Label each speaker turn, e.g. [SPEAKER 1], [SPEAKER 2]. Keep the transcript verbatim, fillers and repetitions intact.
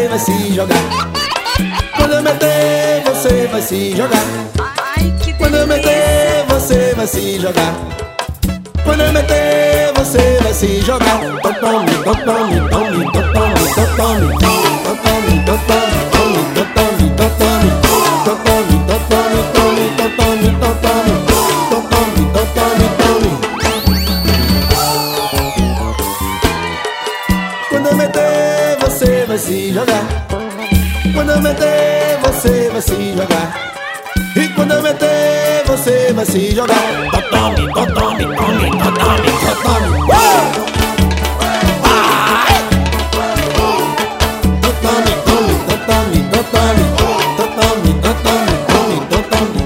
[SPEAKER 1] vai se jogar. Quando eu meter, você vai se jogar.
[SPEAKER 2] Ai, que
[SPEAKER 1] Quando eu meter, você vai se jogar. Quando eu meter, você vai se jogar. Totome, totome, tome, totome, totome, totome, totome, tome, totome, totome, totome, totome, tome, totome, totome, totome, totome, tome. Quando eu meter, você vai se jogar. Quando eu meter, você vai se jogar. E quando eu meter, você vai se jogar. Totome, totome, tome, totome, totome.